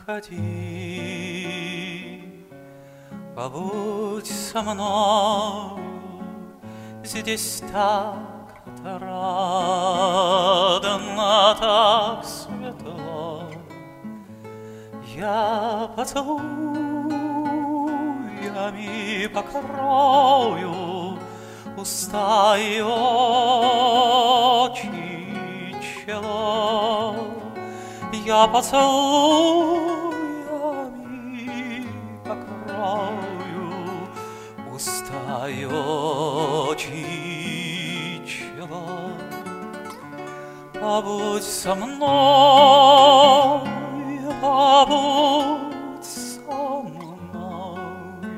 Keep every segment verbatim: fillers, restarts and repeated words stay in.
уходи, побудь со мной, здесь так отрадно, так светло. Я поцелуями покрою уста и очи, чело. Я поцелуями покрою уста и очи, чело. Побудь со мной, побудь со мной,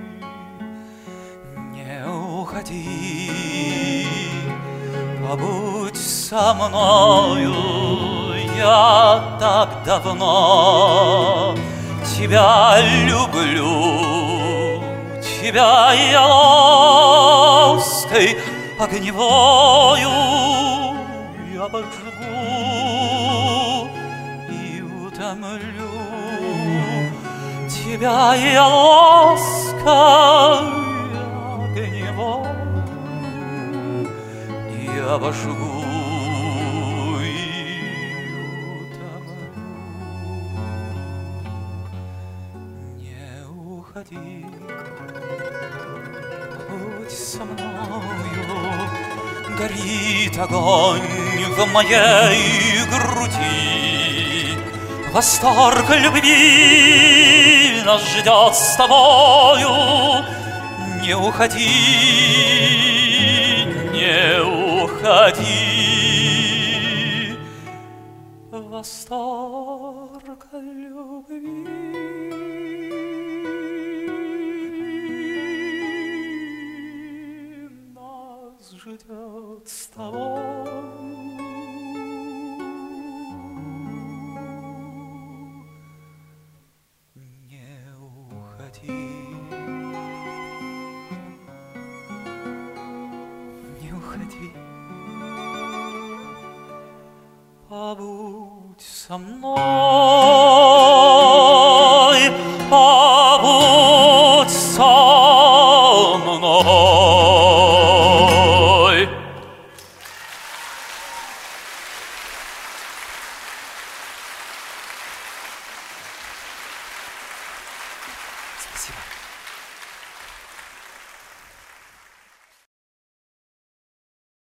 не уходи, побудь со мною. Я так давно тебя люблю, тебя я лаской огневою я обожгу и утомлю. Тебя я лаской огневою и обожгу. Будь со мною, горит огонь в моей груди, восторг любви нас ждет с тобою. Не уходи, не уходи, восторг любви ждет с тобой. Не уходи, не уходи, побудь со мной, побудь со мной. Спасибо.